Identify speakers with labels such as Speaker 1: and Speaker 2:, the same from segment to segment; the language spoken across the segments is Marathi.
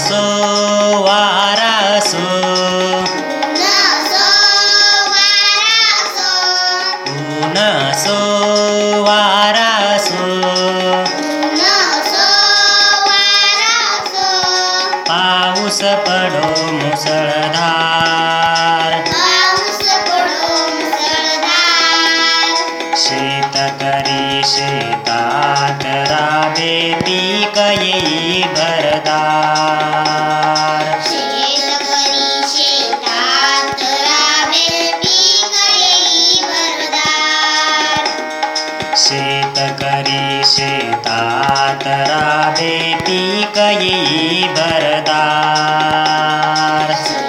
Speaker 1: असो वारा असो, ऊन असो वारा असो, पाऊस पडो मुसळधार, शेतकरी शेतात राबे पीक येई भरदार. शेतकरी शेतात राबे पीक येई भरदार.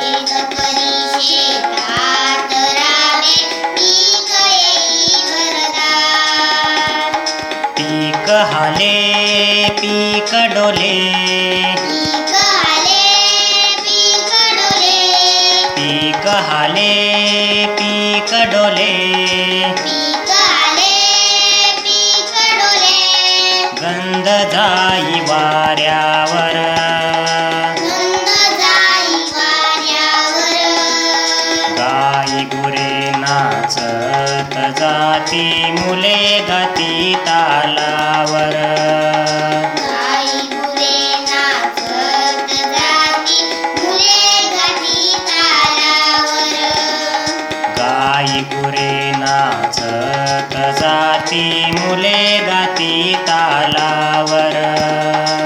Speaker 1: पीक हाले पीक डोले, पीक हाले पीक डोले, गंध जाई वाऱ्यावर, गाई गुरे नाचत जाती मुले गाती तालावर. गाई गुरे नाचत जाती मुले गाती तालावर.